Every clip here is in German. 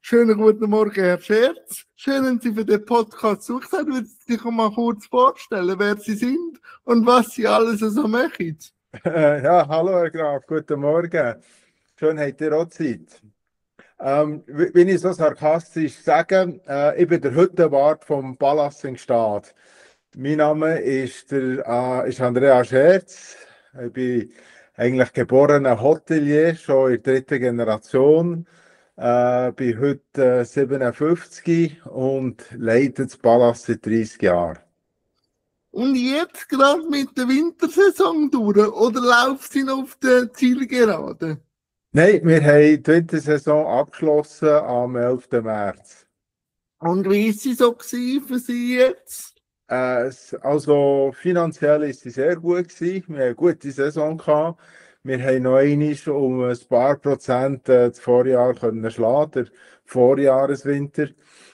Schönen guten Morgen, Herr Scherz. Schön, dass Sie für den Podcast gesucht haben. Würden Sie sich mal kurz vorstellen, wer Sie sind und was Sie alles so machen? Ja, hallo Herr Graf, guten Morgen. Schön, habt ihr auch Zeit. Wenn ich so sarkastisch sage, ich bin der Hüttenwart vom Palast in Gstaad. Mein Name ist Andrea Scherz. Ich bin eigentlich geborener Hotelier, schon in der dritten Generation. Bin heute 57 und leite das Palast seit 30 Jahren. Und jetzt gerade mit der Wintersaison durch oder läuft sie noch auf der Zielgerade? Nein, wir haben die Wintersaison abgeschlossen am 11. März. Und wie ist sie so gewesen für Sie jetzt? Also finanziell ist sie sehr gut gewesen. Wir haben eine gute Saison gehabt. Wir haben noch einmal um ein paar Prozent das Vorjahr können schlagen, der Vorjahreswinter.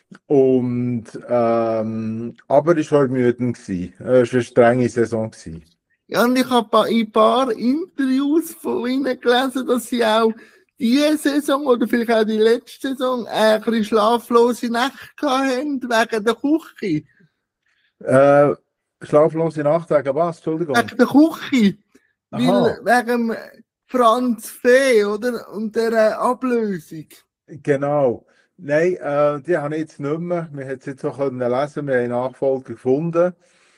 Aber es war ermüdend gewesen. Es war eine strenge Saison gewesen. Ja, und ich habe in ein paar Interviews von Ihnen gelesen, dass Sie auch diese Saison oder vielleicht auch die letzte Saison ein bisschen schlaflose Nächte gehabt haben wegen der Küche. Schlaflose Nacht wegen was? Entschuldigung. Wegen der Küche. Aha. Weil wegen Franz Fee, oder? Und der Ablösung. Genau. Nein, die habe ich jetzt nicht mehr. Wir haben es jetzt auch lesen, wir haben einen Nachfolger gefunden.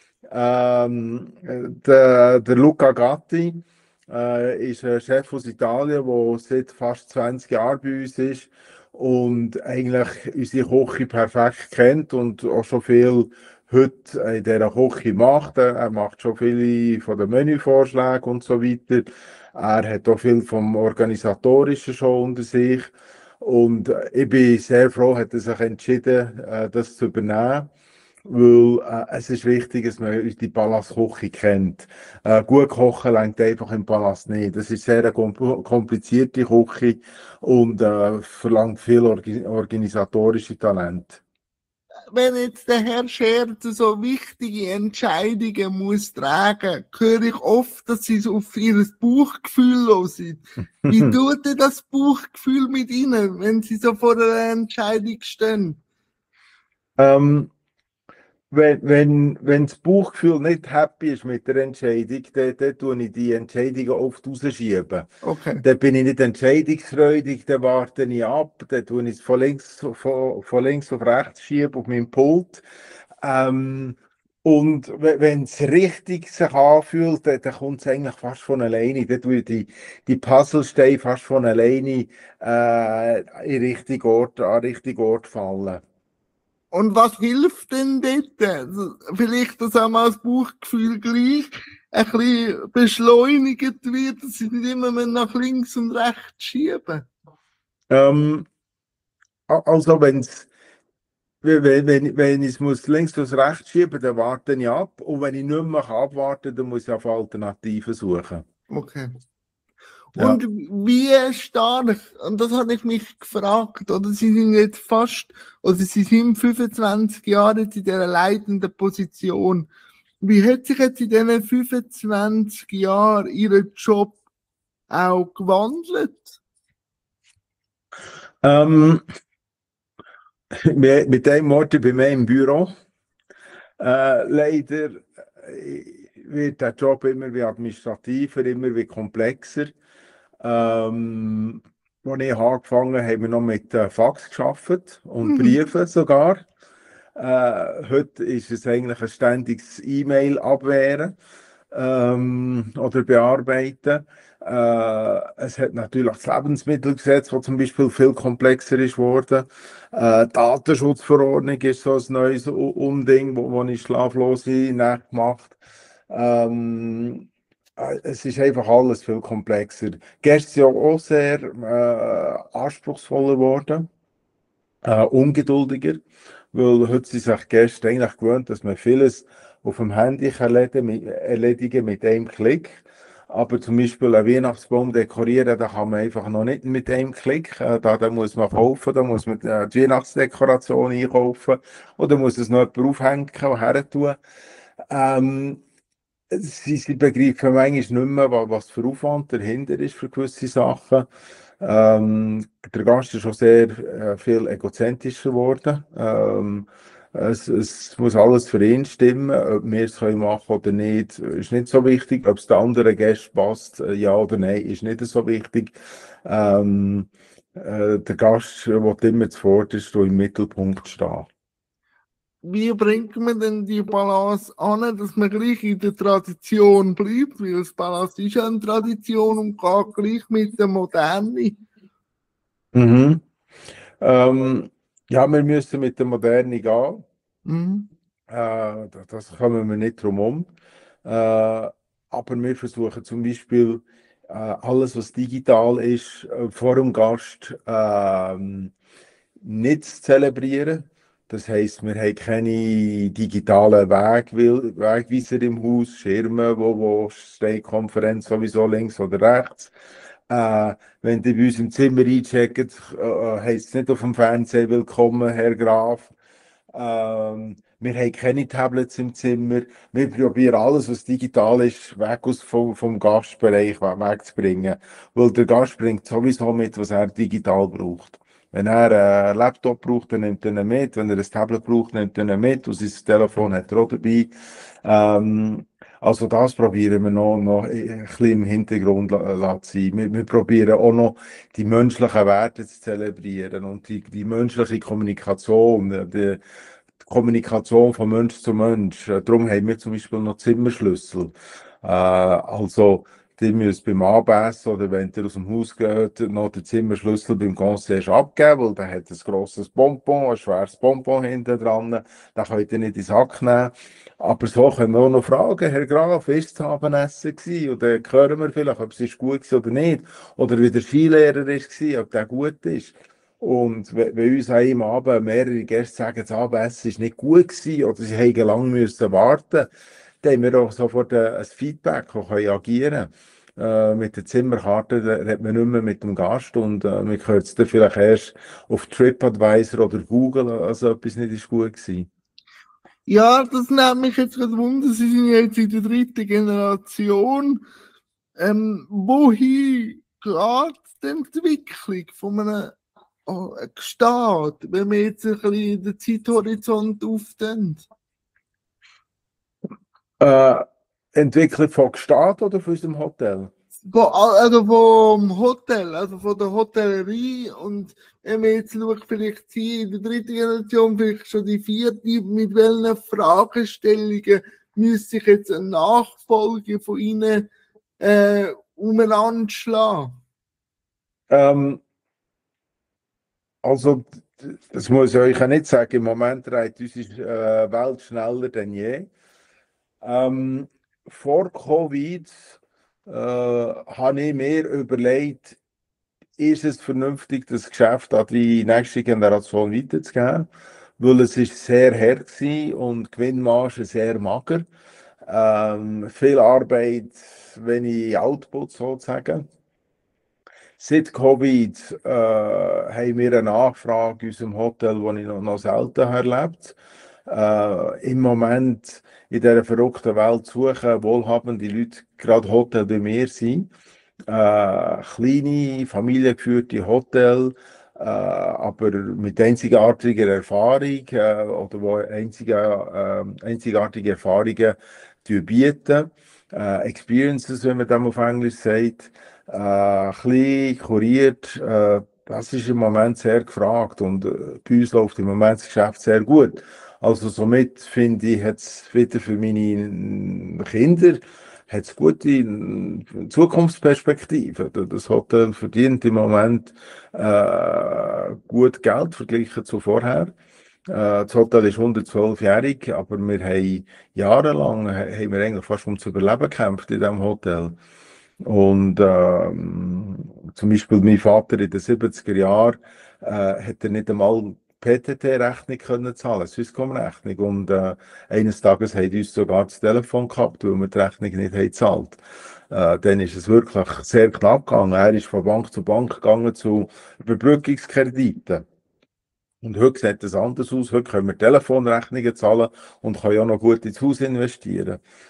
Der Luca Gatti ist ein Chef aus Italien, der seit fast 20 Jahren bei uns ist und eigentlich unsere Küche perfekt kennt und auch schon viel heute in dieser Küche macht. Er macht schon viele von den Menüvorschlägen und so weiter. Er hat auch viel vom Organisatorischen schon unter sich. Und ich bin sehr froh, hat er sich entschieden, das zu übernehmen. Weil es ist wichtig, dass man die Palastküche kennt. Gut kochen reicht einfach im Palast nicht. Das ist sehr eine komplizierte Küche und verlangt viel organisatorische Talent. Wenn jetzt der Herr Scherz so wichtige Entscheidungen muss tragen, höre ich oft, dass Sie so auf Ihr Bauchgefühl hören. Wie tut denn das Bauchgefühl mit Ihnen, wenn Sie so vor einer Entscheidung stehen? Ähm, wenn das Bauchgefühl nicht happy ist mit der Entscheidung, dann tue ich die Entscheidungen oft rausschieben. Okay. Dann bin ich nicht entscheidungsfreudig, dann warte ich ab, dann tue ich es von links auf rechts schieben auf meinem Pult. Und wenn es richtig sich anfühlt, dann kommt es eigentlich fast von alleine. Dann tue ich die Puzzlesteine fast von alleine in an den richtigen Ort fallen. Und was hilft denn dort? Also, vielleicht, dass auch mal das Bauchgefühl gleich ein bisschen beschleunigt wird, dass Sie nicht immer mehr nach links und rechts schieben. Ähm, also wenn ich es muss links und rechts schieben, dann warte ich ab. Und wenn ich nicht mehr abwarten kann, dann muss ich auf Alternativen suchen. Okay. Ja. Und wie stark, und das habe ich mich gefragt, oder Sie sind jetzt oder Sie sind 25 Jahre jetzt in dieser leitenden Position. Wie hat sich jetzt in diesen 25 Jahren Ihr Job auch gewandelt? Mit dem Wort bei mir im Büro. Leider wird der Job immer wie administrativer, immer wie komplexer. Als ich angefangen habe, haben wir noch mit Fax gearbeitet und Briefen sogar. Heute ist es eigentlich ein ständiges E-Mail abwehren oder bearbeiten. Es hat natürlich das Lebensmittelgesetz, das zum Beispiel viel komplexer ist geworden. Datenschutzverordnung ist so ein neues Unding, wo ich schlaflose Nächte macht. Es ist einfach alles viel komplexer. Gestern ja auch sehr anspruchsvoller geworden, ungeduldiger, weil heute sind sich Gäste eigentlich gewöhnt, dass man vieles auf dem Handy erledigen mit einem Klick. Aber zum Beispiel einen Weihnachtsbaum dekorieren, da kann man einfach noch nicht mit einem Klick. Da muss man kaufen, da muss man die Weihnachtsdekoration einkaufen oder muss es noch jemand aufhängen und her tun. Sie begreifen manchmal nicht mehr, was für Aufwand dahinter ist für gewisse Sachen. Der Gast ist schon sehr viel egozentrischer geworden. Es muss alles für ihn stimmen. Ob wir es können machen oder nicht, ist nicht so wichtig. Ob es den anderen Gästen passt, ja oder nein, ist nicht so wichtig. Ähm, der Gast will immer zuvorderst und im Mittelpunkt stehen. Wie bringt man denn die Balance an, dass man gleich in der Tradition bleibt? Weil das Balance ist ja eine Tradition und geht gleich mit der Moderne. Mhm. Ja, wir müssen mit der Moderne gehen. Mhm. Das kommen wir nicht drum um. Aber wir versuchen zum Beispiel alles, was digital ist, vor dem Gast nicht zu zelebrieren. Das heisst, wir haben keine digitalen Wegweiser im Haus, Schirme, wo steht Konferenz sowieso links oder rechts. Wenn die bei uns im Zimmer einchecken, heisst es nicht auf dem Fernseher «Willkommen, Herr Graf». Wir haben keine Tablets im Zimmer. Wir probieren alles, was digital ist, vom Gastbereich wegzubringen. Weil der Gast bringt sowieso mit, was er digital braucht. Wenn er einen Laptop braucht, dann nimmt er ihn mit. Wenn er ein Tablet braucht, nimmt er ihn mit. Und sein Telefon hat er auch dabei. Also das probieren wir noch ein bisschen im Hintergrund zu sein. Wir probieren auch noch die menschlichen Werte zu zelebrieren und die menschliche Kommunikation, die Kommunikation von Mensch zu Mensch. Darum haben wir zum Beispiel noch Zimmerschlüssel. Also, die müsst beim Abendessen oder wenn ihr aus dem Haus geht, noch den Zimmerschlüssel beim Concierge abgeben, weil der hat ein grosses Bonbon, ein schweres Bonbon hinten dran. Den könnt ihr nicht in den Sack nehmen. Aber so können wir auch noch fragen, Herr Graf, ist das Abendessen gewesen? Und dann hören wir vielleicht, ob es ist gut war oder nicht. Oder wie der Skilehrer war, ob der gut ist. Und wenn uns an einem Abend mehrere Gäste sagen, das Abendessen war nicht gut gewesen oder sie haben lange müssen warten, dann haben wir auch sofort ein Feedback und können agieren. Mit der Zimmerkarte da redet man nicht mehr mit dem Gast und wir können es dann vielleicht erst auf TripAdvisor oder Google, also etwas nicht ist gut gewesen. Ja, das nimmt mich jetzt gerade Wunder. Sie sind ja jetzt in der dritten Generation. Wohin geht denn die Entwicklung von einem Staat, wenn wir jetzt ein bisschen den Zeithorizont aufdehnen? Entwicklung von Gstaad oder von unserem Hotel? Also vom Hotel, also von der Hotellerie und wenn man jetzt schaut, vielleicht Sie in der dritten Generation, vielleicht schon die vierte, mit welchen Fragestellungen müsste sich jetzt eine Nachfolge von Ihnen umeinander schlagen? Also, das muss ich euch ja nicht sagen. Im Moment dreht unsere Welt schneller denn je. Vor Covid habe ich mir überlegt, ist es vernünftig, das Geschäft an die nächste Generation weiterzugeben? Weil es ist sehr hart war und die Gewinnmarge sehr mager. Viel Arbeit, wenig Output sozusagen. Seit Covid haben wir eine Nachfrage in unserem Hotel, die ich noch selten erlebt habe. Im Moment in dieser verrückten Welt suchen wohlhabende Leute gerade Hotel bei mir sind. Kleine, familiengeführte Hotel, aber mit einzigartiger Erfahrung oder wo einzigartige Erfahrungen bieten. Experiences, wenn man das auf Englisch sagt. Klein, kuriert, das ist im Moment sehr gefragt und bei uns läuft im Moment das Geschäft sehr gut. Also somit finde ich, hat es wieder für meine Kinder hat's gute Zukunftsperspektiven. Das Hotel verdient im Moment gut Geld verglichen zu vorher. Das Hotel ist 112-jährig, aber wir haben jahrelang haben wir eigentlich fast ums Überleben gekämpft in diesem Hotel. Und zum Beispiel mein Vater in den 70er Jahren hat er nicht einmal PTT-Rechnung können zahlen, Swisscom-Rechnung. Und eines Tages haben die uns sogar das Telefon gehabt, weil wir die Rechnung nicht haben gezahlt. Dann ist es wirklich sehr knapp gegangen. Er ist von Bank zu Bank gegangen zu Überbrückungskrediten. Und heute sieht es anders aus. Heute können wir Telefonrechnungen zahlen und können ja noch gut ins Haus investieren.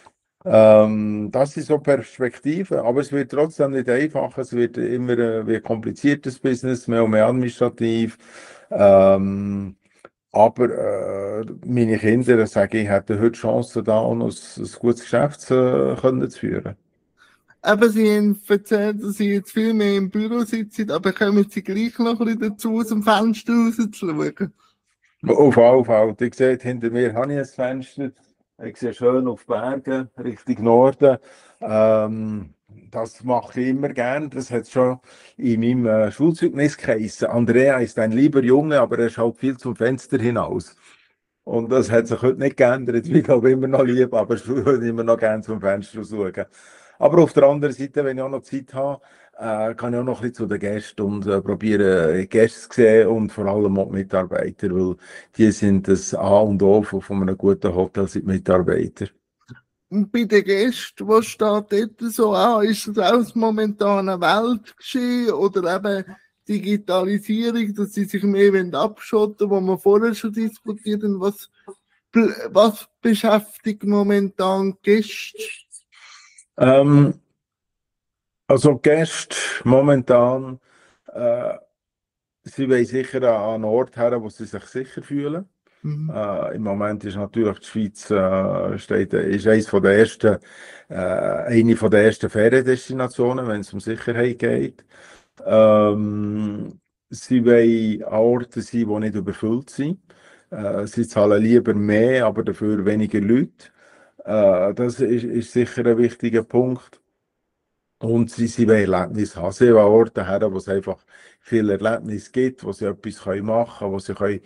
Das ist so Perspektive, aber es wird trotzdem nicht einfach. Es wird immer wie ein kompliziertes Business, mehr und mehr administrativ. Ähm, aber meine Kinder sagen, ich hätte heute Chancen, da auch noch ein gutes Geschäft können zu führen. Aber Sie haben erzählt, dass Sie jetzt viel mehr im Büro sitzen, aber kommen Sie gleich noch ein bisschen dazu, aus dem Fenster rauszuschauen? Auf alle Fälle. Ihr seht, hinter mir habe ich ein Fenster. Ich sehe schön auf die Berge Richtung Norden. Das mache ich immer gern. Das hat schon in meinem Schulzeugnis geheißen. Andrea ist ein lieber Junge, aber er schaut viel zum Fenster hinaus. Und das hat sich heute nicht geändert. Ich glaube immer noch lieb, aber ich würde immer noch gerne zum Fenster schauen. Aber auf der anderen Seite, wenn ich auch noch Zeit habe, kann ich auch noch ein bisschen zu den Gästen und probieren, Gäste zu sehen und vor allem auch die Mitarbeiter, weil die sind das A und O von einem guten Hotel, sind die Mitarbeiter. Und bei den Gästen, was steht dort so an? Ist das auch das momentane Weltgeschehen oder eben Digitalisierung, dass sie sich mehr abschotten wollen, wo wir vorher schon diskutiert haben? Was beschäftigt momentan Gäste? Ähm, also Gäste momentan, äh, sie wollen sicher an einen Ort her, wo sie sich sicher fühlen. Mhm. Im Moment ist natürlich die Schweiz ist eine von der ersten Feriendestinationen, wenn es um Sicherheit geht. Sie wollen an Orten sein, die nicht überfüllt sind. Sie zahlen lieber mehr, aber dafür weniger Leute. Das ist sicher ein wichtiger Punkt. Und sie wollen Erlebnisse haben. Sie wollen Orte haben, wo es einfach viel Erlebnis gibt, wo sie etwas machen können, wo sie können,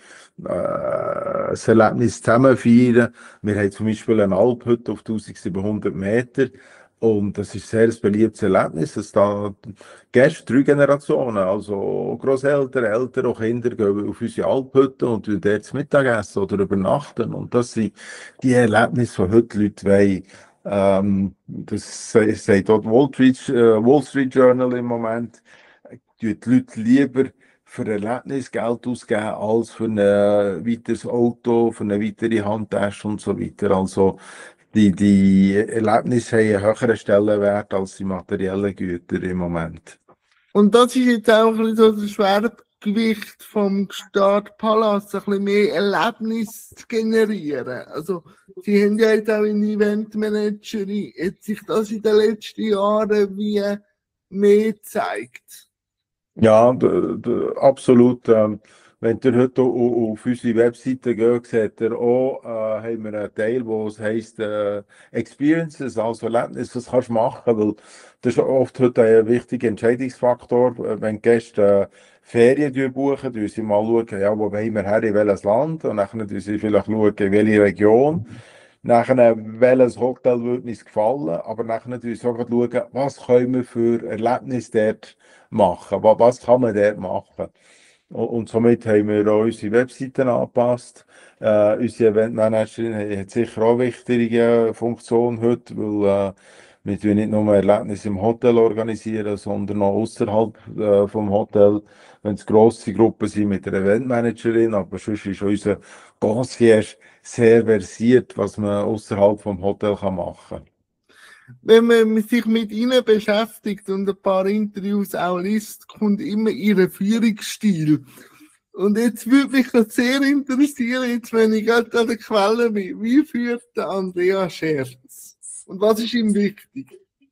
ein Erlebnis zusammen feiern. Wir haben zum Beispiel eine Alphütte auf 1700 Meter. Und das ist sehr ein beliebtes Erlebnis, dass da Gäste, 3 Generationen, also Großeltern, Eltern und Kinder, gehen auf unsere Alphütte und tun dort zu Mittag essen oder übernachten. Und das sind die Erlebnisse, die heute die Leute wollen. Das sagt auch die Wall Street Journal im Moment, die Leute lieber für ein Erlebnis Geld ausgeben, als für ein weiteres Auto, für eine weitere Handtasche und so weiter. Also die Erlebnisse haben einen höheren Stellenwert als die materiellen Güter im Moment. Und das ist jetzt auch ein bisschen so das Schwergewicht vom Stadtpalast, ein bisschen mehr Erlebnis zu generieren. Also, Sie haben ja jetzt auch eine Eventmanagerin, hat sich das in den letzten Jahren wie mehr gezeigt? Ja, absolut. Wenn ihr heute auf unsere Webseite geht, seht ihr auch, haben wir einen Teil, wo es heisst Experiences, also Erlebnisse, was kannst du machen, weil das ist oft heute ein wichtiger Entscheidungsfaktor. Wenn Gäste Ferien buchen, schauen sie mal, ja, wo wollen wir her, in welches Land, und dann schauen sie vielleicht, schauen, in welche Region. Nachher, welches Hotel würde uns gefallen, aber nachher natürlich auch schauen, was können wir für Erlebnisse dort machen, was kann man dort machen. Und somit haben wir auch unsere Webseiten angepasst. Unsere Eventmanagerin hat sicher auch eine wichtige Funktion heute, weil wir tun nicht nur Erlebnisse im Hotel organisieren, sondern auch außerhalb vom Hotel, wenn es grosse Gruppen sind mit der Eventmanagerin, aber sonst ist unser Concierge sehr versiert, was man außerhalb vom Hotel machen kann. Wenn man sich mit ihnen beschäftigt und ein paar Interviews auch liest, kommt immer ihr Führungsstil. Und jetzt würde mich das sehr interessieren, jetzt wenn ich gerade an der Quelle bin, wie führt der Andrea Scherz? Und was ist ihm wichtig?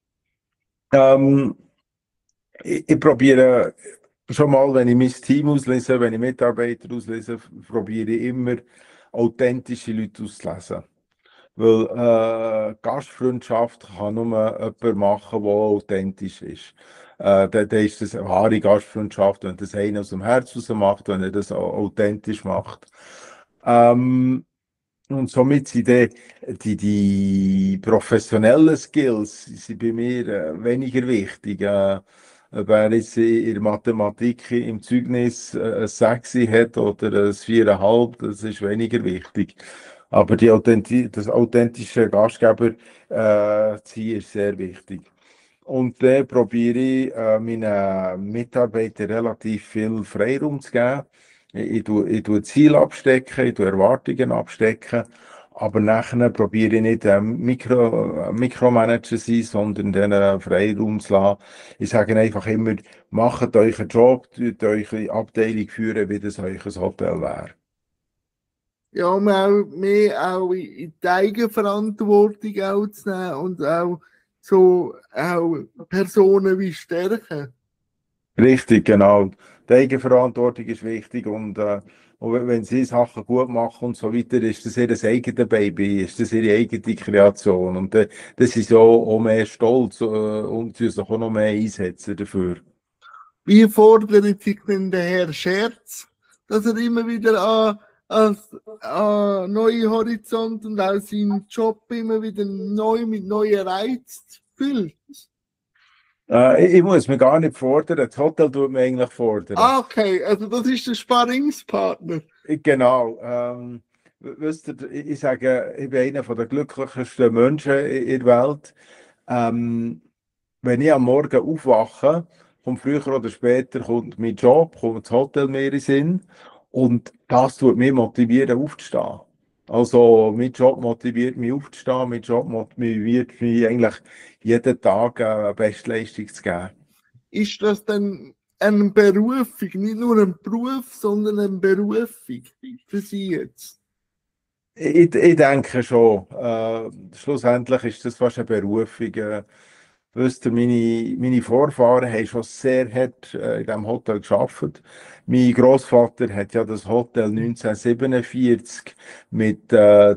Ähm, ich probiere schon mal, wenn ich mein Team auslese, wenn ich Mitarbeiter auslese, probiere ich immer authentische Leute auszulesen. Weil Gastfreundschaft kann nur jemand machen, der authentisch ist. Dann ist das eine wahre Gastfreundschaft, wenn das einer aus dem Herz raus macht, wenn er das authentisch macht. Ähm, und somit sind die professionellen Skills sind bei mir weniger wichtig. Ob er jetzt in der Mathematik im Zeugnis ein 6 hat oder ein 4,5, das ist weniger wichtig. Aber das authentische Gastgeber ziehen ist sehr wichtig. Und dann probiere ich meinen Mitarbeitern relativ viel Freiraum zu geben. Ich tue Ziele abstecken, ich tue Erwartungen abstecken, Aber nachher probiere ich nicht Mikromanager zu sein, sondern denen Freiraum zu lassen. Ich sage einfach immer, macht euch einen Job, tut eure Abteilung führen, wie das euch ein Hotel wäre. Ja, um auch mehr auch in die Eigenverantwortung auch zu nehmen und auch so auch Personen wie stärken. Richtig, genau. Die Eigenverantwortung ist wichtig und wenn sie Sachen gut machen und so weiter, ist das ihr eigenes Baby, ist das ihre eigene Kreation und das ist auch mehr stolz und sie sich auch noch mehr einsetzen dafür. Wie fordert sich denn der Herr Scherz, dass er immer wieder an neue Horizont und auch seinen Job immer wieder neu mit neuen Reizen füllt? Ich muss mich gar nicht fordern, das Hotel tut mich eigentlich fordern. Ah, okay, also das ist der Sparringspartner. Genau. Wisst ihr, ich sage, ich bin einer der glücklichsten Menschen in der Welt. Ähm, Wenn ich am Morgen aufwache, kommt früher oder später kommt mein Job, kommt das Hotel mir in den Sinn und das tut mich motivieren, aufzustehen. Also mein Job motiviert mich aufzustehen, mein Job motiviert mich eigentlich jeden Tag Bestleistung zu geben. Ist das dann eine Berufung, nicht nur ein Beruf, sondern eine Berufung für Sie jetzt? Ich denke schon. Schlussendlich ist das fast eine Berufung. Wisst ihr, meine Vorfahren haben schon sehr hart in diesem Hotel gearbeitet. Mein Großvater hat ja das Hotel 1947 mit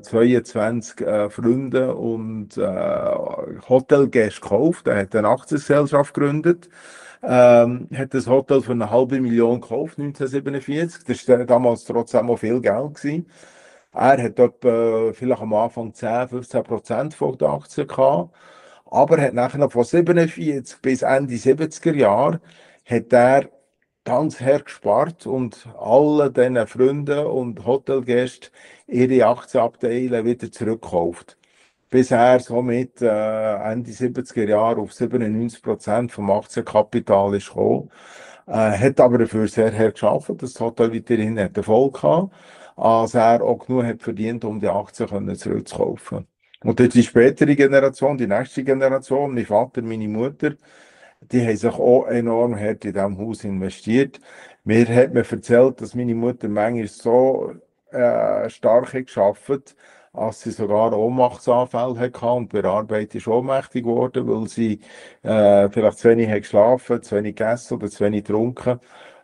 22 Freunden und Hotelgästen gekauft. Er hat eine Aktiengesellschaft gegründet. Hat das Hotel für 500.000 gekauft, 1947. Das war damals trotzdem auch viel Geld gewesen. Er hat etwa, vielleicht am Anfang 10-15% von der Aktien gehabt. Aber er hat nachher von 47 bis Ende 70er Jahre hat er ganz hart gespart und alle diesen Freunden und Hotelgästen ihre Aktienabteile wieder zurückgekauft. Bis er somit Ende 70er Jahre auf 97% vom Aktienkapital ist gekommen. Hat aber dafür sehr hart gearbeitet. Das Hotel weiterhin hat Erfolg gehabt, als er auch genug hat verdient, um die Aktien zurückzukaufen. Und jetzt die spätere Generation, die nächste Generation, mein Vater, meine Mutter, die haben sich auch enorm hart in diesem Haus investiert. Mir hat man erzählt, dass meine Mutter manchmal so stark hat gearbeitet, als sie sogar Ohnmachtsanfälle hatte und bei der Arbeit ist ohnmächtig geworden, weil sie vielleicht zu wenig hat geschlafen, zu wenig gegessen oder zu wenig getrunken.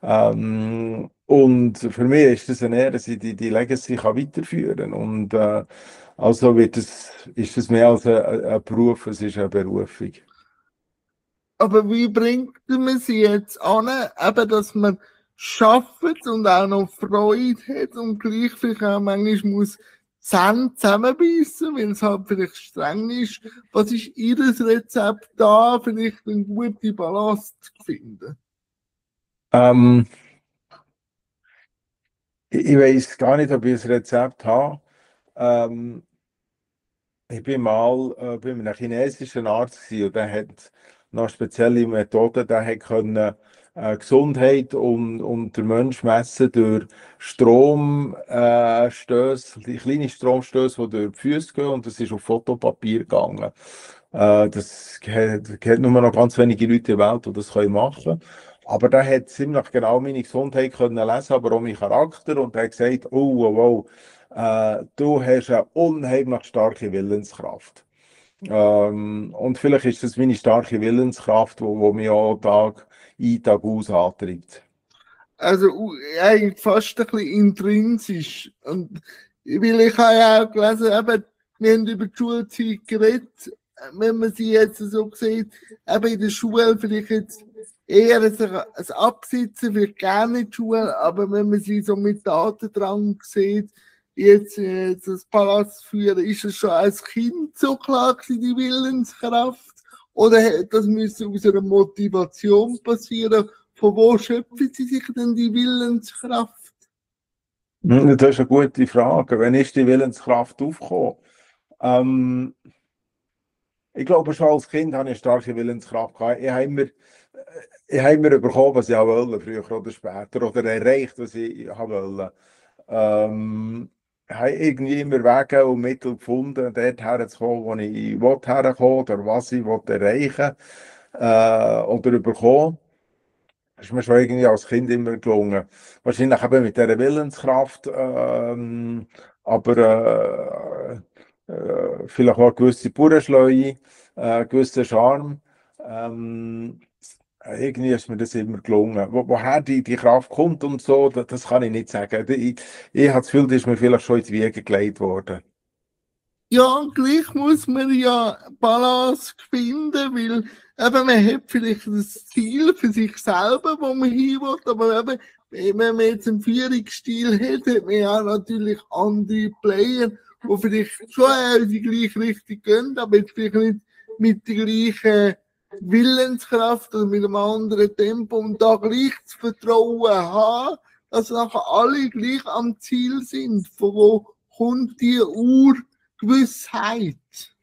Und für mich ist das eine Ehre, dass ich die Legacy kann weiterführen kann. Und also ist es mehr als ein Beruf, es ist eine Berufung. Aber wie bringt man sie jetzt an, eben, dass man schafft und auch noch Freude hat und gleich vielleicht auch manchmal muss Zähne zusammenbeissen, weil es halt vielleicht streng ist. Was ist Ihr Rezept da, vielleicht eine gute Balance zu finden? Ähm, ich weiß gar nicht, ob ich ein Rezept habe. Ähm, Ich bin mal bei einem chinesischen Arzt gewesen, und der hat noch spezielle Methoden, der hat können Gesundheit und der Mensch messen durch Stromstöße, die kleinen Stromstöße, die durch die Füße gehen, und das ist auf Fotopapier gegangen. Das hat nur noch ganz wenige Leute in der Welt, die das machen können. Aber der hat ziemlich genau meine Gesundheit können lesen, aber auch meinen Charakter, und er hat gesagt, du hast eine unheimlich starke Willenskraft. Und vielleicht ist das meine starke Willenskraft, wo mich auch Tag ein, Tag aus antreibt. Also eigentlich fast ein bisschen intrinsisch. Und weil ich habe ja auch gelesen, eben, wir haben über die Schulzeit geredet, wenn man sie jetzt so sieht, eben in der Schule vielleicht jetzt eher ein Absitzen, vielleicht gerne in die Schule, aber wenn man sie so mit Datendrang sieht, jetzt das Palast führen, ist es schon als Kind so klar gewesen, die Willenskraft? Oder hätte das müssen aus einer Motivation passieren? Von wo schöpfen Sie sich denn die Willenskraft? Das ist eine gute Frage. Wann ist die Willenskraft aufgekommen? Ähm, Ich glaube, schon als Kind hatte ich eine starke Willenskraft gehabt. Ich habe immer bekommen, was ich wollte, früher oder später, oder erreicht, was ich wollte. Ähm, habe irgendwie immer Wege und Mittel gefunden, dort herzukommen, wo ich herkommen oder was ich erreichen oder bekommen. Das ist mir schon irgendwie als Kind immer gelungen. Wahrscheinlich eben mit dieser Willenskraft, aber vielleicht auch eine gewisse Bauernschleue, gewisser Charme. Ähm, Irgendwie ist mir das immer gelungen. Woher die Kraft kommt und so, das kann ich nicht sagen. Ich habe das Gefühl, das ist mir vielleicht schon in die Wiege gelegt worden. Ja, und gleich muss man ja Balance finden, weil eben man hat vielleicht das Ziel für sich selber, wo man hin will, aber eben, wenn man jetzt einen Führungsstil hat, hat man ja natürlich andere Player, die vielleicht schon in die gleiche Richtung gehen, aber jetzt vielleicht nicht mit der gleichen Willenskraft oder mit einem anderen Tempo und da gleich das Vertrauen haben, dass nachher alle gleich am Ziel sind, von wo kommt die Urgewissheit.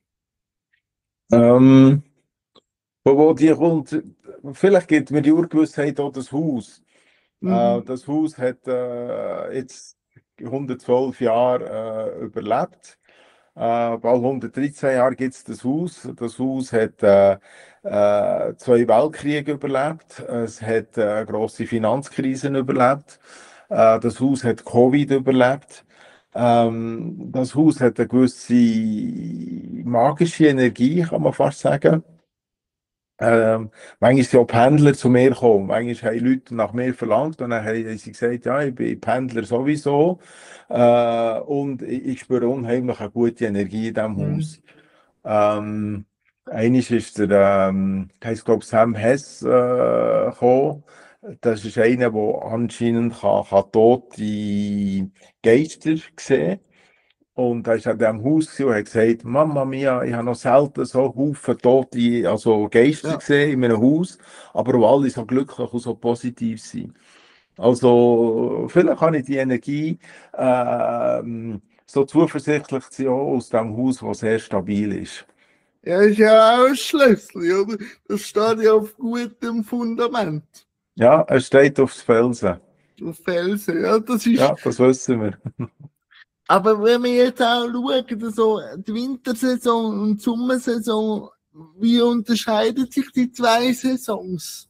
Ähm, wo die kommt, vielleicht gibt mir die Urgewissheit auch das Haus. Das Haus hat jetzt 112 Jahre überlebt. Bald 113 Jahre gibt es das Haus. Das Haus hat zwei Weltkriege überlebt. Es hat grosse Finanzkrisen überlebt. Das Haus hat Covid überlebt. Das Haus hat eine gewisse magische Energie, kann man fast sagen. Manchmal sind auch Pendler zu mir gekommen. Manchmal haben Leute nach mir verlangt und dann haben sie gesagt, ja, ich bin Pendler sowieso. Und ich spüre unheimlich eine gute Energie in diesem Haus. Eines ist der, heisst, glaube Sam Hess gekommen. Das ist einer, der anscheinend kann tote Geister sehen. Und er war an diesem Haus und hat gesagt, Mama mia, ich habe noch selten so Haufen tote, also Geister gesehen in einem Haus, aber wo alle so glücklich und so positiv sind. Also vielleicht kann ich die Energie so zuversichtlich sein auch aus diesem Haus, das sehr stabil ist. Ja, ist ja auch ein Schlüssel, oder? Das steht ja auf gutem Fundament. Ja, es steht aufs Felsen. Auf Felsen, ja, das ist. Ja, das wissen wir. Aber wenn wir jetzt auch schauen, so die Wintersaison und die Sommersaison, wie unterscheiden sich die zwei Saisons?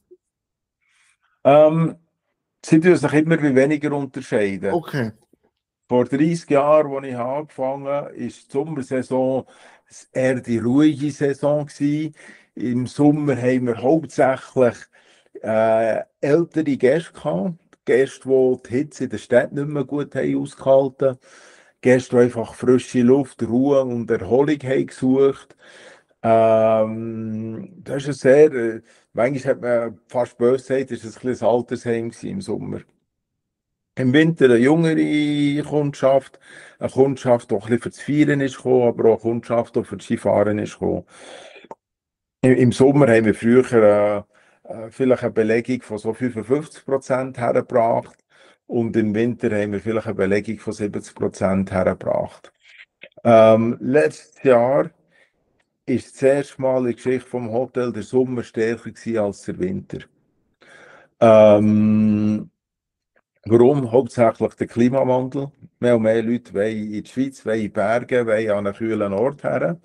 Sie tun sich immer weniger unterscheiden. Okay. Vor 30 Jahren, als ich angefangen habe, war die Sommersaison eher die ruhige Saison gewesen. Im Sommer haben wir hauptsächlich ältere Gäste gehabt. Gäste, die die Hitze in der Stadt nicht mehr gut haben ausgehalten. Gäste, die einfach frische Luft, Ruhe und Erholung haben gesucht. Das ist sehr, manchmal hat man fast böse gesagt, das war ein bisschen ein Altersheim im Sommer. Im Winter eine jüngere Kundschaft, eine Kundschaft, die auch ein bisschen für das Feiern ist gekommen, aber auch eine Kundschaft, die für das Skifahren ist gekommen. Im Sommer haben wir früher vielleicht eine Belegung von so 55% hergebracht und im Winter haben wir vielleicht eine Belegung von 70% hergebracht. Letztes Jahr ist das erste Mal in der Geschichte vom Hotel der Sommer stärker gewesen als der Winter. Warum? Hauptsächlich der Klimawandel. Mehr und mehr Leute wollen in die Schweiz, wollen in die Berge, wollen an einen kühlen Ort her.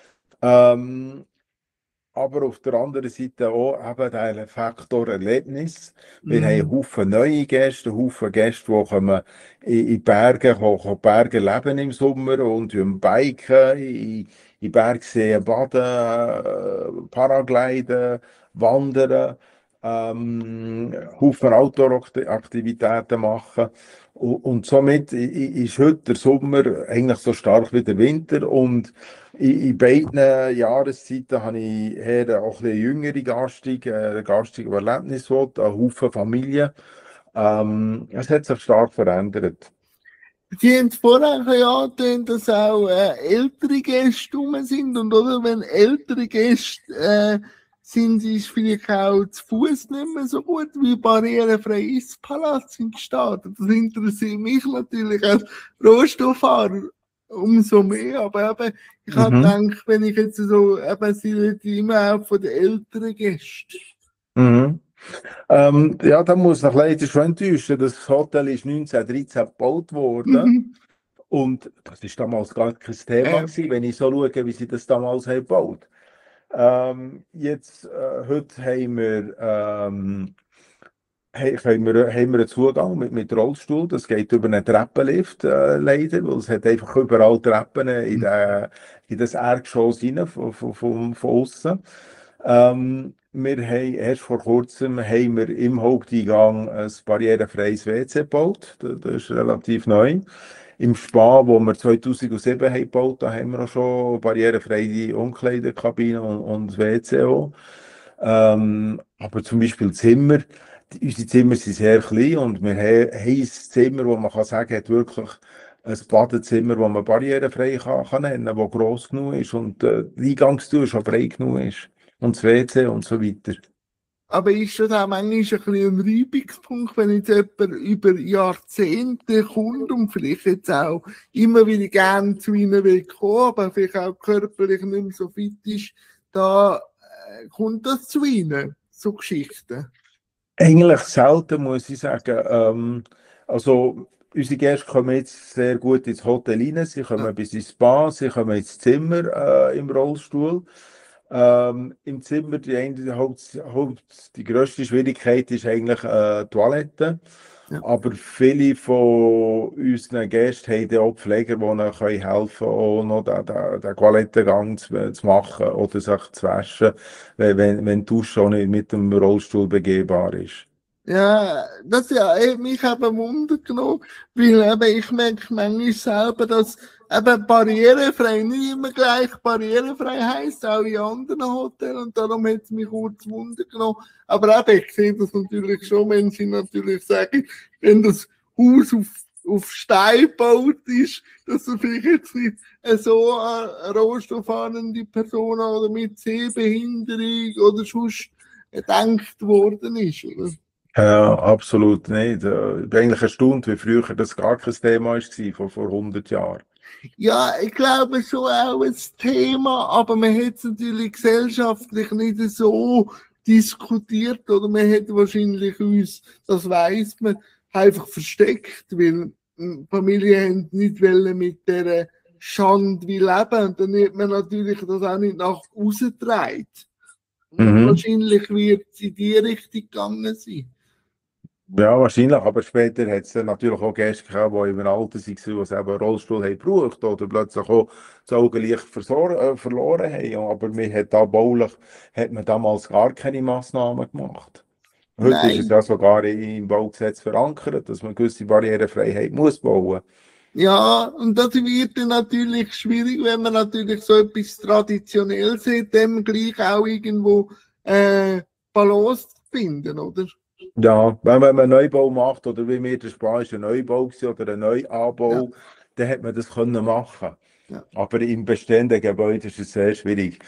Aber auf der anderen Seite auch eben der Faktor Erlebnis. Wir haben Haufen neue Gäste, Haufen Gäste, die kommen in die Berge, Berge leben im Sommer und biken, in Bergseen baden, Paragliden, wandern, Haufen Outdoor-Aktivitäten machen. Und somit ist heute der Sommer eigentlich so stark wie der Winter. Und in beiden Jahreszeiten habe ich eher auch eine jüngere Gastung, eine Gastung, die Erlebnis will, einen Haufen Familien. Es hat sich stark verändert. Sie haben vorher ja erwähnt, dass auch ältere Gäste rum sind. Und oder wenn ältere Gäste sind, ist vielleicht auch zu Fuß nicht mehr so gut wie barrierefrei ins Palast sind gestartet. Das interessiert mich natürlich als Rohstofffahrer umso mehr. Aber eben, ich habe gedacht, wenn ich jetzt so, eben, sie reden immer auch von den älteren Gästen. Ja, da muss ich leider schon enttäuschen. Das Hotel ist 1913 gebaut worden. Und das ist damals gar kein Thema Äh, gewesen, wenn ich so schaue, wie sie das damals haben gebaut. Heute haben wir einen Zugang mit Rollstuhl. Das geht über einen Treppenlift, leider, weil es hat einfach überall Treppen in das Erdgeschoss rein, von außen. Wir haben erst vor kurzem haben wir im Haupteingang ein barrierefreies WC gebaut. Das ist relativ neu. Im Spa, wo wir 2007 haben gebaut, da haben wir auch schon barrierefreie Umkleidekabinen und WC auch. Aber zum Beispiel Zimmer, unsere Zimmer sind sehr klein und wir haben ein Zimmer, wo man kann sagen, hat wirklich ein Badezimmer, das man barrierefrei kann nennen kann, das gross genug ist und die Eingangstür schon breit genug ist. Und das WC und so weiter. aber ist das auch manchmal ein bisschen ein Reibungspunkt, wenn jetzt jemand über Jahrzehnte kommt und vielleicht jetzt auch immer wieder gerne zu ihnen will kommen, aber vielleicht auch körperlich nicht mehr so fit ist, da kommt das zu ihnen, so Geschichten? Eigentlich selten, muss ich sagen. Also, unsere Gäste kommen jetzt sehr gut ins Hotel rein. Sie Ja. kommen bis ins Spa, sie kommen ins Zimmer im Rollstuhl. Im Zimmer, die grösste Schwierigkeit ist eigentlich die Toilette. Ja. Aber viele von unseren Gästen haben dann auch Pfleger, die ihnen helfen können, auch noch den Toilettengang zu machen oder sich zu waschen, wenn die Dusche auch nicht mit dem Rollstuhl begehbar ist. Ja, das ja hat mich eben Wunder genommen, weil eben ich merke manchmal selber, dass eben barrierefrei nicht immer gleich barrierefrei heisst, auch in anderen Hotels und darum hat es mich kurz Wunder genommen. Aber eben, ich sehe das natürlich schon, wenn sie natürlich sagen, wenn das Haus auf Stein gebaut ist, dass du vielleicht jetzt nicht so eine rollstuhlfahrende Person oder mit Sehbehinderung oder sonst gedacht worden ist, oder? Ja, absolut nicht. Ich bin eigentlich erstaunt, wie früher das gar kein Thema war, vor 100 Jahren. Ja, ich glaube schon auch ein Thema, aber man hat es natürlich gesellschaftlich nicht so diskutiert oder man hätte wahrscheinlich uns, das weiß man, einfach versteckt, weil Familien nicht wollen mit dieser Schande wie leben und dann hat man natürlich das auch nicht nach außen getragen. Und Mhm. wahrscheinlich wird es in die Richtung gegangen sein. Ja, wahrscheinlich, aber später hat es dann natürlich auch Gäste gehabt, die im Alter waren, die eben einen Rollstuhl haben gebraucht oder plötzlich auch das Augenlicht verloren haben. Aber hat man damals gar keine Massnahmen gemacht. Heute ist es Nein. ja sogar im Baugesetz verankert, dass man gewisse Barrierefreiheit muss bauen. Ja, und das wird dann natürlich schwierig, wenn man natürlich so etwas traditionell sieht, dem gleich auch irgendwo Balance zu finden, oder? Ja, wenn man einen Neubau macht, oder wie mir der Spa ist, ein Neubau gewesen, oder ein Ja, Neuanbau, dann hat man das können machen. ja. Aber im bestehenden Gebäude ist es sehr schwierig.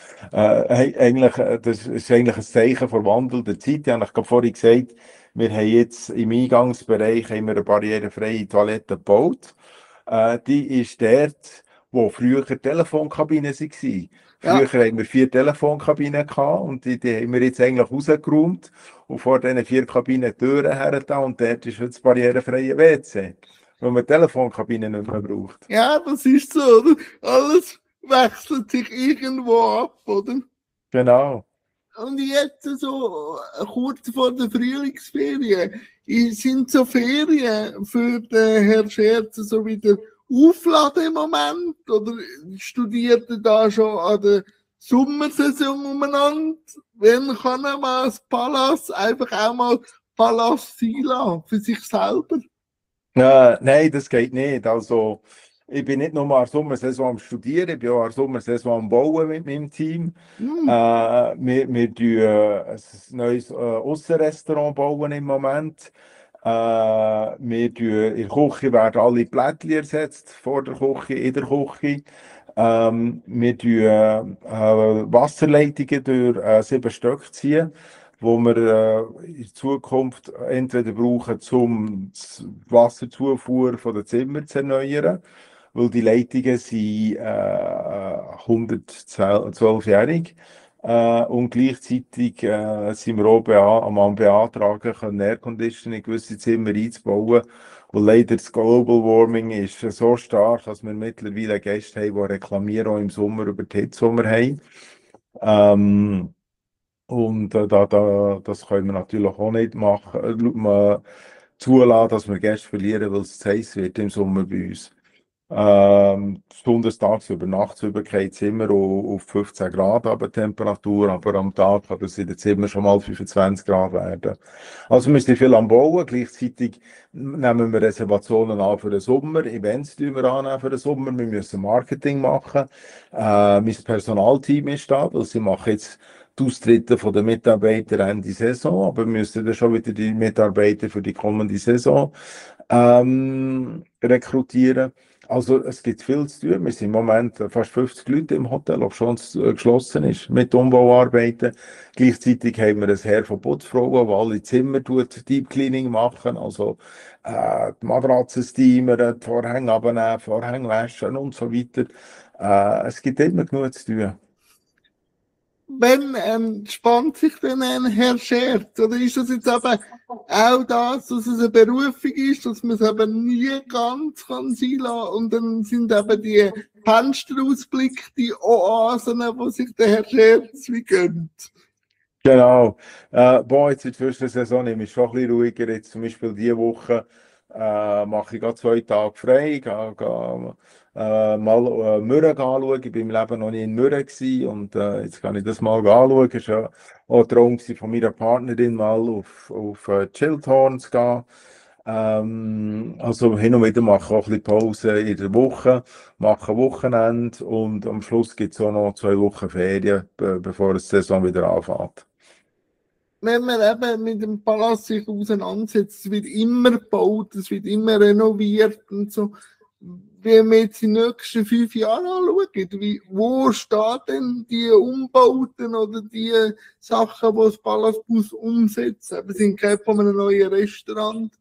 Das ist eigentlich ein Zeichen der wandelnden Zeit. Ich habe gerade vorhin gesagt, wir haben jetzt im Eingangsbereich eine barrierefreie Toilette gebaut. Die ist dort, wo früher Telefonkabinen waren. Ja, Früher haben wir 4 Telefonkabinen gehabt und die haben wir jetzt eigentlich rausgeräumt und vor diesen 4 Kabinen Türen her da und dort ist jetzt das barrierefreie WC, weil man Telefonkabinen nicht mehr braucht. ja, das ist so, oder? Alles wechselt sich irgendwo ab, oder? Genau. Und jetzt so kurz vor der Frühlingsferien, sind so Ferien für den Herrn Scherz so wieder aufladen im Moment? Oder studiert er da schon an der Sommersaison umeinander? Wenn kann er mal das Palast einfach auch mal Palast sein lassen, für sich selber? Nein, das geht nicht. Also, ich bin nicht nur an der Sommersaison am Studieren, ich bin auch an der Sommersaison am Bauen mit meinem Team. Hm, Wir tun ein neues Aussenrestaurant bauen im Moment. Wir tun, in der Küche werden alle Plättchen ersetzt, vor der Küche, in der Küche. Wir tun Wasserleitungen durch 7 Stück ziehen, wo wir in Zukunft entweder brauchen, um die Wasserzufuhr von den Zimmern zu erneuern, weil die Leitungen sind 112-jährig. Und gleichzeitig sind wir auch am Beantragen, können Airconditioning in gewisse Zimmer einzubauen. Und leider das Global Warming ist so stark, dass wir mittlerweile Gäste haben, die reklamieren auch im Sommer über die Hitze, die wir haben. Und das können wir natürlich auch nicht machen, zulassen, dass wir Gäste verlieren, weil es zu heiß wird im Sommer bei uns. Besonders tags über Nacht geht es immer auf 15 Grad aber Temperatur, aber am Tag kann das in den Zimmern schon mal 25 Grad werden. Also wir sind viel am Bauen, gleichzeitig nehmen wir Reservationen an für den Sommer, Events tun wir annehmen für den Sommer, wir müssen Marketing machen. Mein Personalteam ist da, weil sie machen jetzt die Austritte der Mitarbeiter Ende Saison, aber wir müssen dann schon wieder die Mitarbeiter für die kommende Saison rekrutieren. Also es gibt viel zu tun. Wir sind im Moment fast 50 Leute im Hotel, obwohl es geschlossen ist mit Umbauarbeiten. Gleichzeitig haben wir ein Heer von Putzfrauen, die alle Zimmer Deep Cleaning machen, also die Matratzen steamern, die Vorhänge abnehmen, Vorhänge waschen und so weiter. Es gibt immer genug zu tun. Wenn entspannt sich denn ein Herr Scherz? Oder ist das jetzt eben auch das, dass es eine Berufung ist, dass man es eben nie ganz kann sein lassen? Und dann sind eben die Fensterausblicke, die Oasen, wo sich der Herr Scherz wie gönnt. Genau. Jetzt in der ersten Saison nehme ich schon ein bisschen ruhiger. Jetzt zum Beispiel diese Woche mache ich gerade 2 Tage frei, gehe mal Mürren anschauen. Ich war im Leben noch nie in Mürren gewesen, und jetzt kann ich das mal anschauen. Es war ja auch ein Traum von meiner Partnerin, mal auf Chilthorn zu gehen. Also hin und wieder mache ich auch ein bisschen Pause in der Woche, mache ein Wochenende und am Schluss gibt es auch noch 2 Wochen Ferien, bevor die Saison wieder anfängt. Wenn man eben mit dem Palast sich auseinandersetzt, es wird immer gebaut, es wird immer renoviert und so. Wenn wir jetzt die nächsten 5 Jahre anschauen, wo stehen denn die Umbauten oder die Sachen, die das Palastbus umsetzt? Wir sind keine von einem neuen Restaurant.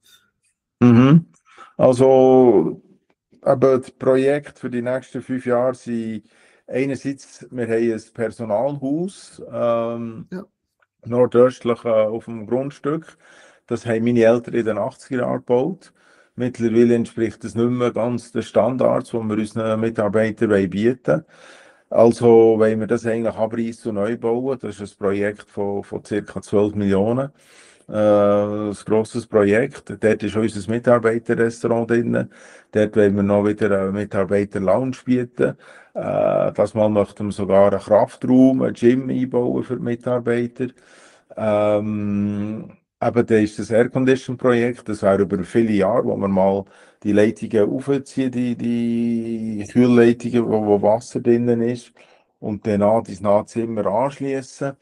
Also, aber das Projekt für die nächsten 5 Jahre sind einerseits, wir haben ein Personalhaus, nordöstlich auf dem Grundstück. Das haben meine Eltern in den 80er Jahren gebaut. Mittlerweile entspricht das nicht mehr ganz den Standards, die wir unseren Mitarbeitern bieten wollen. Also wollen wir das eigentlich abreißen und neu bauen. Das ist ein Projekt von ca. 12 Millionen. Ein grosses Projekt. Dort ist unser Mitarbeiterrestaurant drin. Dort wollen wir noch wieder einen Mitarbeiter-Lounge bieten. Das Mal möchten wir sogar einen Kraftraum, ein Gym einbauen für die Mitarbeiter. Aber da ist das Aircondition-Projekt, das wäre über viele Jahre, wo wir mal die Leitungen aufziehen, die Kühlleitungen, wo Wasser drinnen ist, und dann an das Nahzimmer anschließen.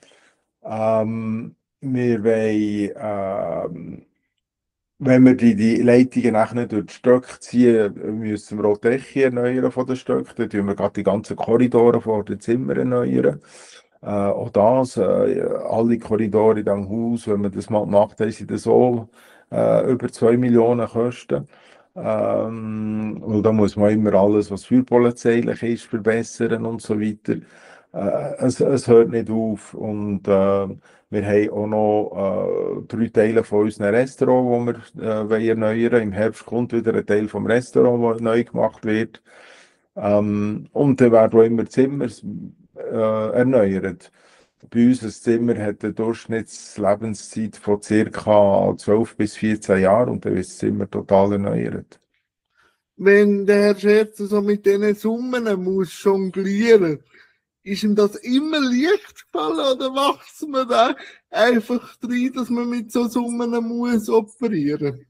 Wir wollen, wenn wir die Leitungen nachher durch die Stöcke ziehen, müssen wir auch die Decke erneuern von den Stöcken. Dann tun wir gerade die ganzen Korridore vor den Zimmern erneuern. Auch das, alle Korridore in diesem Haus, wenn wir das mal gemacht haben, sind das so über 2 Millionen Kosten. Weil da muss man immer alles, was feuerpolizeilich ist, verbessern und so weiter. Es hört nicht auf. Und wir haben auch noch 3 Teile von unserem Restaurant, die wir erneuern wollen. Im Herbst kommt wieder ein Teil vom Restaurant, der neu gemacht wird. Und dann werden auch immer Zimmer erneuert. Bei uns ein Zimmer hat eine Durchschnittslebenszeit von ca. 12 bis 14 Jahren, und dann wird das Zimmer total erneuert. Wenn der Herr Scherz so mit diesen Summen muss jonglieren, ist ihm das immer leicht gefallen, oder wächst man da einfach rein, dass man mit so Summen muss operieren?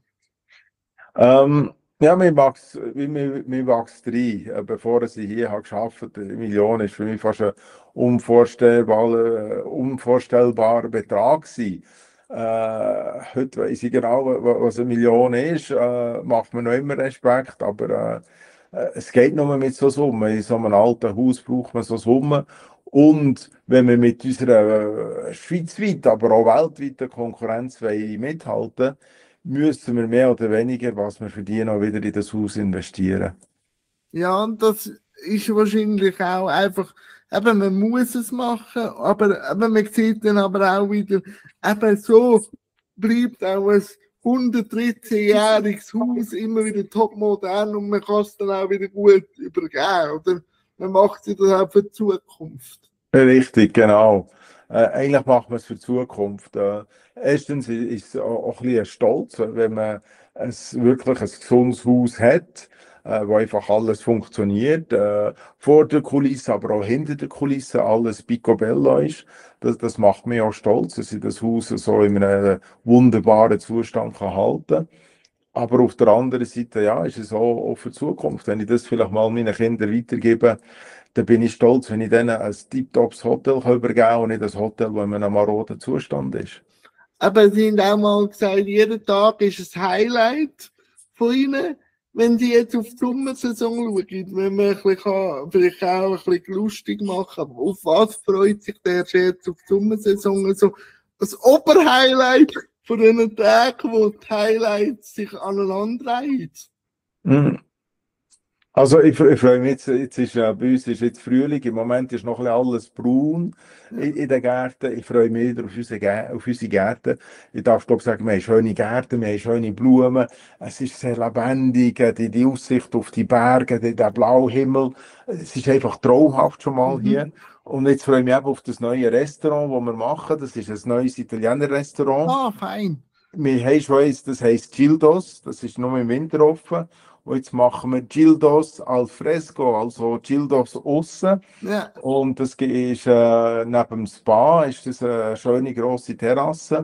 Ja, mir wächst rein. Bevor ich hier habe gearbeitet habe, 1 Million ist für mich fast ein unvorstellbarer Betrag gewesen. Heute weiss ich genau, was 1 Million ist. Macht mir noch immer Respekt, aber es geht nur mit so Summen. In so einem alten Haus braucht man so Summen. Und wenn wir mit unserer schweizweiten, aber auch weltweiten Konkurrenz mithalten, müssen wir mehr oder weniger, was wir verdienen, auch wieder in das Haus investieren. Ja, und das ist wahrscheinlich auch einfach, eben, man muss es machen, aber eben, man sieht dann aber auch wieder, eben so bleibt auch ein 113-jähriges Haus, immer wieder topmodern und man kann es dann auch wieder gut übergeben. Oder man macht sich das auch für die Zukunft. Richtig, genau. Eigentlich macht man es für die Zukunft. Erstens ist es auch ein bisschen stolz, wenn man wirklich ein gesundes Haus hat, wo einfach alles funktioniert. Vor der Kulisse, aber auch hinter der Kulisse alles picobello ist. Das macht mich auch stolz, dass ich das Haus so in einem wunderbaren Zustand kann halten. Aber auf der anderen Seite, ja, ist es auch für die Zukunft. Wenn ich das vielleicht mal meinen Kindern weitergebe, dann bin ich stolz, wenn ich denen ein tiptops Hotel übergeben kann und nicht ein Hotel, das in einem maroden Zustand ist. Aber Sie haben auch mal gesagt, jeden Tag ist ein Highlight von Ihnen. Wenn Sie jetzt auf die Sommersaison schauen, wenn man ein bisschen, vielleicht auch ein bisschen lustig machen kann, auf was freut sich der jetzt auf die Sommersaison? Also das Oberhighlight von den Tagen, wo die Highlights sich aneinanderreihen. Mhm. Also ich freue mich, jetzt ist bei uns ist jetzt Frühling, im Moment ist noch ein bisschen alles braun in den Gärten. Ich freue mich wieder auf unsere Gärten. Ich darf glaube sagen, wir haben schöne Gärten, wir haben schöne Blumen. Es ist sehr lebendig, die Aussicht auf die Berge, der blaue Himmel. Es ist einfach traumhaft schon mal hier. Und jetzt freue ich mich eben auf das neue Restaurant, das wir machen. Das ist ein neues Italiener-Restaurant. Ah, fein. Wir haben schon eins, das heisst Gildos, das ist nur im Winter offen. Und jetzt machen wir Gildos al fresco, also Gildos aussen. Ja. Und das ist neben dem Spa, ist das eine schöne grosse Terrasse,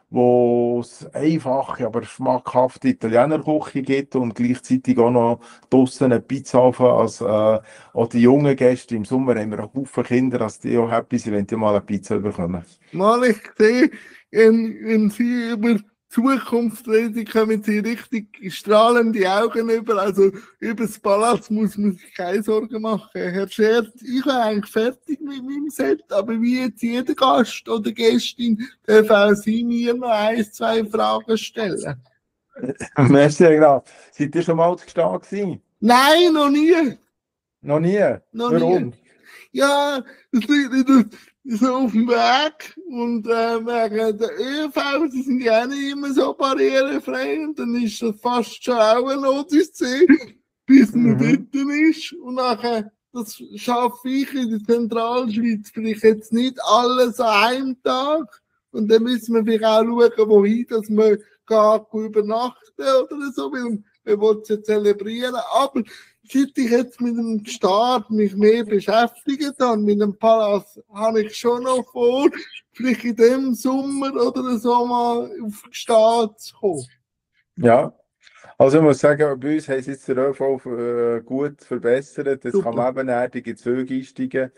wo es einfache, aber schmackhafte Italienerküche gibt und gleichzeitig auch noch draussen einen Pizzaofen. Also, auch die jungen Gäste im Sommer haben wir einen Haufen Kinder, dass die auch happy sind, wenn die mal eine Pizza bekommen. Mal ich sehe, wenn Sie über die Zukunft reden, kommen Sie richtig strahlende Augen über. Also über das Palast muss man sich keine Sorgen machen. Herr Scherz, ich bin eigentlich fertig mit meinem Set, aber wie jetzt jeder Gast oder Gästin darf auch Sie mir noch 1, 2 Fragen stellen. Merci, genau. Seid ihr schon mal zu Gstaad gewesen? Nein, noch nie. Noch nie? Noch Warum? nie. Ja, das liegt so auf dem Weg und wegen der ÖV, die sind ja auch nicht immer so barrierefrei und dann ist das fast schon auch eine Odyssee, bis man dort ist und nachher, das schaffe ich in der Zentralschweiz vielleicht jetzt nicht alles an einem Tag und dann müssen wir vielleicht auch schauen, wohin, dass wir gar übernachten oder so, weil wir wollen es ja zelebrieren, aber seit ich jetzt mit dem Start mich mehr beschäftigt habe, mit dem Palast, habe ich schon noch vor, vielleicht in dem Sommer oder so mal auf den Start zu kommen. Ja, also ich muss sagen, bei uns haben sie jetzt den ÖV gut verbessert. Jetzt kann man ebenerdige Züge einsteigen,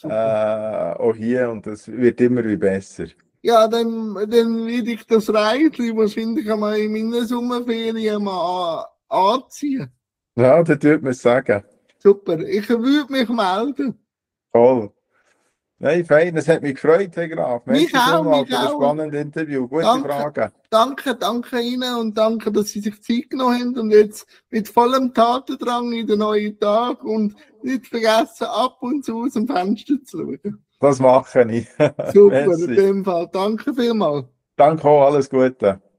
auch hier, und das wird immer wie besser. Ja, dann werde ich das Reitli wahrscheinlich einmal in meiner Sommerferien mal anziehen. Ja, das tut man sagen. Super, ich würde mich melden. Toll. Nein, fein, es hat mich gefreut, Herr Graf. Mich auch, vielmals mich für das auch. spannende Interview. Gute Fragen. Danke Ihnen und danke, dass Sie sich Zeit genommen haben und jetzt mit vollem Tatendrang in den neuen Tag und nicht vergessen, ab und zu aus dem Fenster zu schauen. Das mache ich. Super, in dem Fall. Danke vielmals. Danke auch, alles Gute.